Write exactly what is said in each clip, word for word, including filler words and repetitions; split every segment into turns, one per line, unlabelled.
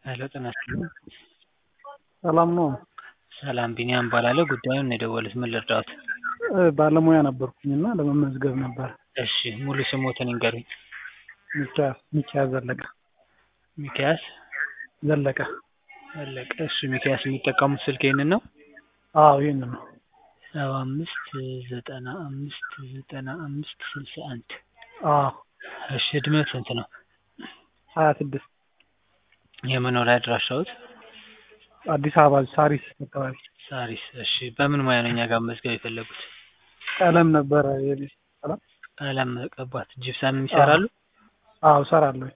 ሄሎ ጤና ይስጥልኝ።
ሰላም ነው?
ሰላም ቢኒያም እባላለሁ። ጉዳዩን ነው የደወሉት፣ ምን ልርዳዎት?
ባለሙያ ነበርኩኝና ለመመዝገብ ነበር።
እሺ ሙሉ ስሞትን ይንገሩኝ?
ሚኪያስ ሚኪያስ ዘለቀ።
ሚኪያስ
ዘለቀ
ዘለቀ። እሺ ሚኪያስ የሚጠቀሙት ስልክ ይሄንን ነው?
አዎ ይሄንን ነው።
ሰባ አምስት ዘጠና አምስት ዘጠና አምስት ስልሳ አንድ
አዎ።
እሺ እድሜው ስንት ነው?
ሀያ ስድስት
የመኖሪያ አድራሻዎት?
አዲስ አበባ ሳሪስ አካባቢ።
ሳሪስ። እሺ በምን ሙያ ነው እኛ ጋር መዝገብ የፈለጉት?
ቀለም ነበረ የቤት ቀለም።
ቀለም መቀባት። ጂፕሰም ይሰራሉ?
አዎ እሰራለሁ።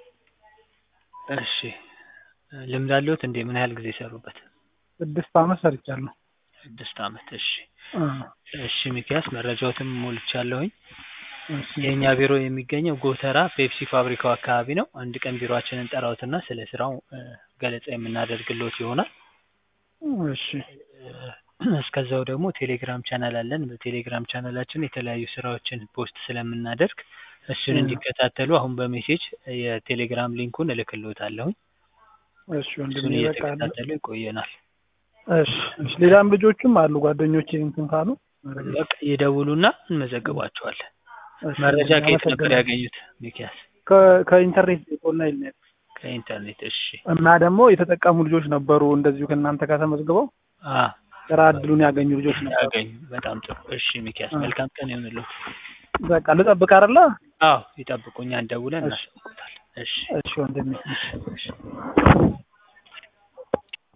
እሺ ልምድ አለዎት እንዴ? ምን ያህል ጊዜ ሰሩበት?
ስድስት አመት ሰርቻለሁ።
ስድስት አመት። እሺ እሺ ሚኪያስ መረጃዎትም ሞልቻለሁኝ።
እሺ
የኛ ቢሮ የሚገኘው ጎተራ ፔፕሲ ፋብሪካው አካባቢ ነው። አንድ ቀን ቢሮአችንን ጠራውትና ስለ ስራው ገለጻ የምናደርግልዎት ይሆናል።
እሺ
እስከዛው ደግሞ ቴሌግራም ቻናል አለን። በቴሌግራም ቻናላችን የተለያዩ ስራዎችን ፖስት ስለምናደርግ እሱን እንዲከታተሉ አሁን በሜሴጅ የቴሌግራም ሊንኩን እልክልዎታለሁ።
እሺ ወንድሜ
እሱን
በቃ
እየተከታተሉ ይቆየናል።
እሺ እሺ ሌላም ልጆችም አሉ ጓደኞቼ እንትን ካሉ
በቃ ይደውሉና እንመዘግባቸዋለን።
እሺ፣
መረጃ ከየት ነበር
አመሰግናለሁ።
ያገኙት ሚኪያስ?
ከ- ከኢንተርኔት ኦንላይን ነው።
ከኢንተርኔት። እሺ
እና ደግሞ የተጠቀሙ ልጆች ነበሩ እንደዚሁ ከእናንተ ጋር ተመዝግበው
አ
ስራ እድሉን ያገኙ ልጆች ነበሩ።
ያገኙ። በጣም ጥሩ። እሺ ሚኪያስ መልካም ቀን ይሁንልዎት።
በቃ ልጠብቅ አይደለ?
አዎ ይጠብቁኛ፣ እንደውለን እናሳውቅዎታለን። እሺ
እሺ ወንድሜ።
እሺ